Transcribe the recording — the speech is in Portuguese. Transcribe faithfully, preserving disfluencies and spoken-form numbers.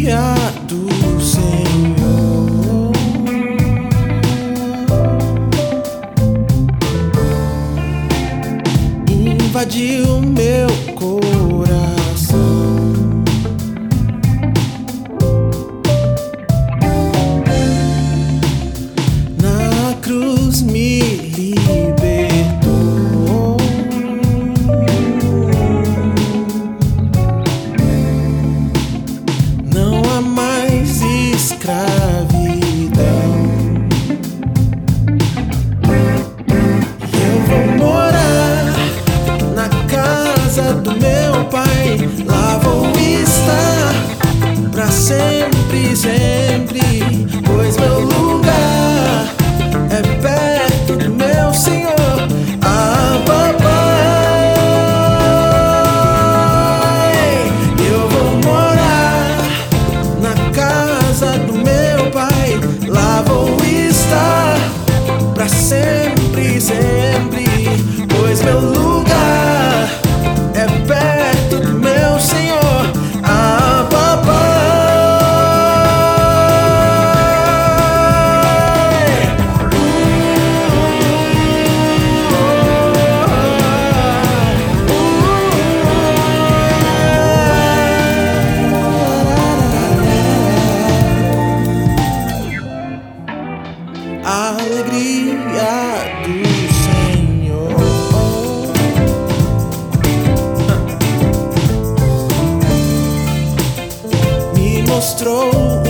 alegria do Senhor invadiu meu coração. Na cruz me libertou. Não há mais escravidão. Eu vou morar na casa do meu Pai. Lá vou estar pra sempre, sempre, pois meu lugar é perto do meu Senhor. Ah, papai, eu vou morar na casa do meu Pai. Lá vou estar pra sempre, sempre, pois meu lugar é perto do meu Senhor. Ah, papai. A alegria do Senhor me mostrou